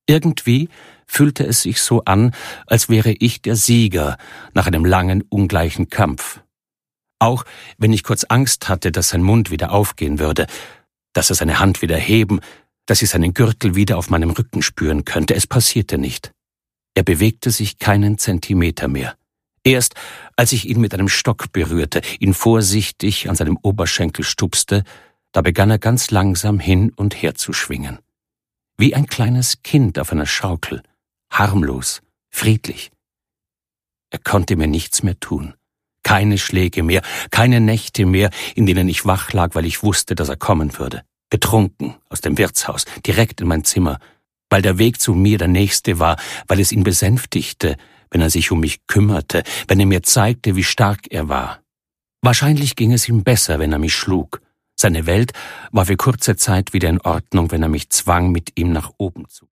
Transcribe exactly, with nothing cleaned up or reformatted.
Irgendwie fühlte es sich so an, als wäre ich der Sieger nach einem langen, ungleichen Kampf. Auch wenn ich kurz Angst hatte, dass sein Mund wieder aufgehen würde, dass er seine Hand wieder heben, dass ich seinen Gürtel wieder auf meinem Rücken spüren könnte, es passierte nicht. Er bewegte sich keinen Zentimeter mehr. Erst als ich ihn mit einem Stock berührte, ihn vorsichtig an seinem Oberschenkel stupste, da begann er ganz langsam hin und her zu schwingen. Wie ein kleines Kind auf einer Schaukel, harmlos, friedlich. Er konnte mir nichts mehr tun. Keine Schläge mehr, keine Nächte mehr, in denen ich wach lag, weil ich wusste, dass er kommen würde. Betrunken, aus dem Wirtshaus, direkt in mein Zimmer, weil der Weg zu mir der nächste war, weil es ihn besänftigte, wenn er sich um mich kümmerte, wenn er mir zeigte, wie stark er war. Wahrscheinlich ging es ihm besser, wenn er mich schlug. Seine Welt war für kurze Zeit wieder in Ordnung, wenn er mich zwang, mit ihm nach oben zu